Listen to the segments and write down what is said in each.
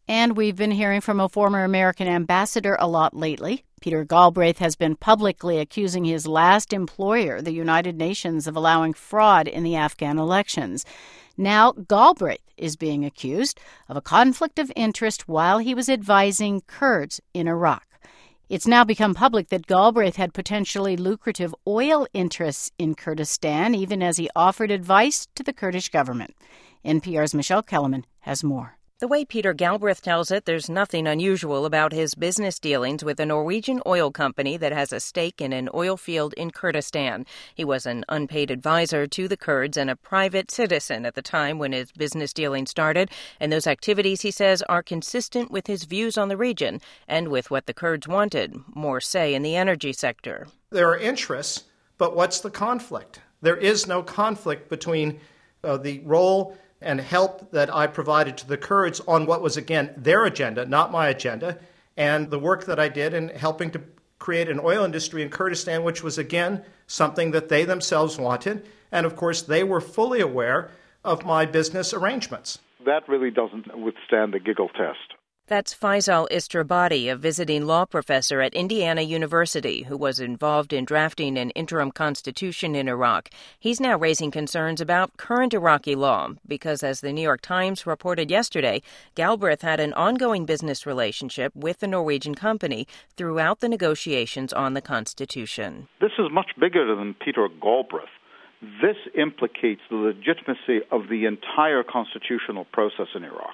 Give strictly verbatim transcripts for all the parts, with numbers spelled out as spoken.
And we've been hearing from a former American ambassador a lot lately. Peter Galbraith has been publicly accusing his last employer, the United Nations, of allowing fraud in the Afghan elections. Now, Galbraith is being accused of a conflict of interest while he was advising Kurds in Iraq. It's now become public that Galbraith had potentially lucrative oil interests in Kurdistan, even as he offered advice to the Kurdish government. N P R's Michelle Kellerman has more. The way Peter Galbraith tells it, there's nothing unusual about his business dealings with a Norwegian oil company that has a stake in an oil field in Kurdistan. He was an unpaid advisor to the Kurds and a private citizen at the time when his business dealing started. And those activities, he says, are consistent with his views on the region and with what the Kurds wanted, more say in the energy sector. There are interests, but what's the conflict? There is no conflict between uh, the role and help that I provided to the Kurds on what was, again, their agenda, not my agenda, and the work that I did in helping to create an oil industry in Kurdistan, which was, again, something that they themselves wanted. And, of course, they were fully aware of my business arrangements. That really doesn't withstand the giggle test. That's Faisal Istrabadi, a visiting law professor at Indiana University who was involved in drafting an interim constitution in Iraq. He's now raising concerns about current Iraqi law because, as the New York Times reported yesterday, Galbraith had an ongoing business relationship with the Norwegian company throughout the negotiations on the constitution. This is much bigger than Peter Galbraith. This implicates the legitimacy of the entire constitutional process in Iraq.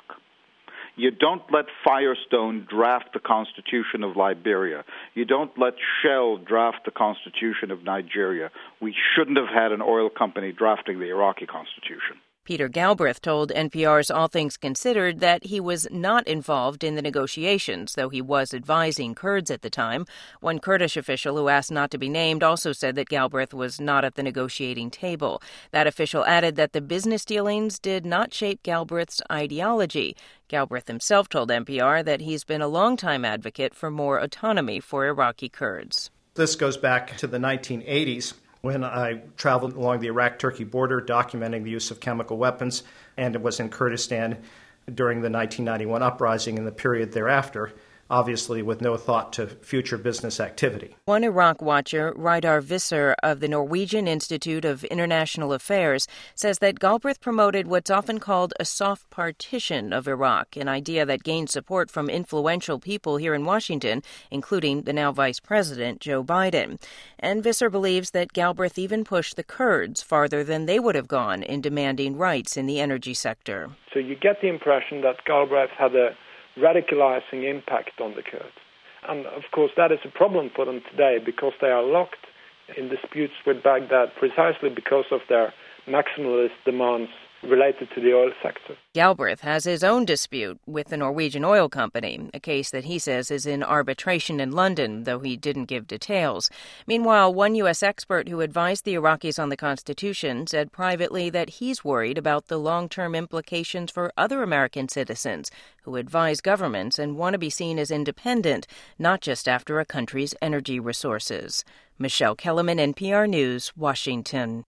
You don't let Firestone draft the Constitution of Liberia. You don't let Shell draft the Constitution of Nigeria. We shouldn't have had an oil company drafting the Iraqi Constitution. Peter Galbraith told N P R's All Things Considered that he was not involved in the negotiations, though he was advising Kurds at the time. One Kurdish official who asked not to be named also said that Galbraith was not at the negotiating table. That official added that the business dealings did not shape Galbraith's ideology. Galbraith himself told N P R that he's been a longtime advocate for more autonomy for Iraqi Kurds. This goes back to the nineteen eighties. When I traveled along the Iraq-Turkey border documenting the use of chemical weapons, and it was in Kurdistan during the nineteen ninety-one uprising and the period thereafter, obviously with no thought to future business activity. One Iraq watcher, Reidar Visser of the Norwegian Institute of International Affairs, says that Galbraith promoted what's often called a soft partition of Iraq, an idea that gained support from influential people here in Washington, including the now Vice President Joe Biden. And Visser believes that Galbraith even pushed the Kurds farther than they would have gone in demanding rights in the energy sector. So you get the impression that Galbraith had a radicalizing impact on the Kurds. And of course that is a problem for them today because they are locked in disputes with Baghdad precisely because of their maximalist demands related to the oil sector. Galbraith has his own dispute with the Norwegian oil company, a case that he says is in arbitration in London, though he didn't give details. Meanwhile, one U S expert who advised the Iraqis on the Constitution said privately that he's worried about the long-term implications for other American citizens who advise governments and want to be seen as independent, not just after a country's energy resources. Michelle Kellerman, N P R News, Washington.